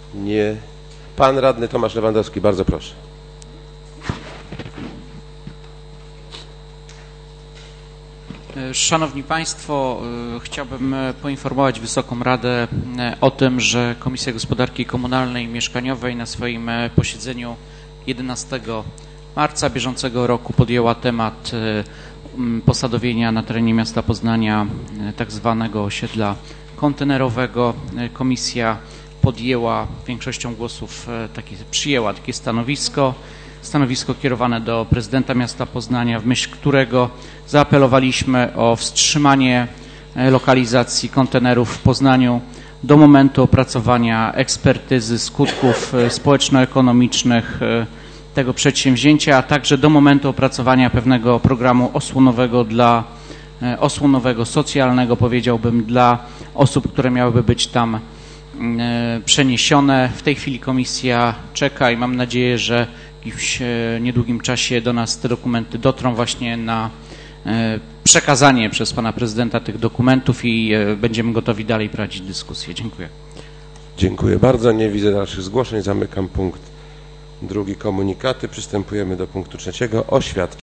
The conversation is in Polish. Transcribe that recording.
Nie. Pan radny Tomasz Lewandowski, bardzo proszę. Szanowni Państwo, chciałbym poinformować Wysoką Radę o tym, że Komisja Gospodarki Komunalnej i Mieszkaniowej na swoim posiedzeniu 11 marca bieżącego roku podjęła temat posadowienia na terenie miasta Poznania tak zwanego osiedla kontenerowego. Komisja podjęła większością głosów, przyjęła takie stanowisko kierowane do prezydenta miasta Poznania, w myśl którego zaapelowaliśmy o wstrzymanie lokalizacji kontenerów w Poznaniu do momentu opracowania ekspertyzy skutków społeczno-ekonomicznych tego przedsięwzięcia, a także do momentu opracowania pewnego programu osłonowego, socjalnego, powiedziałbym, dla osób, które miałyby być tam przeniesione. W tej chwili komisja czeka i mam nadzieję, że w jakimś niedługim czasie do nas te dokumenty dotrą właśnie na przekazanie przez pana prezydenta tych dokumentów i będziemy gotowi dalej prowadzić dyskusję. Dziękuję. Dziękuję bardzo. Nie widzę dalszych zgłoszeń. Zamykam punkt 2. Komunikaty. Przystępujemy do punktu 3. Oświadczeń.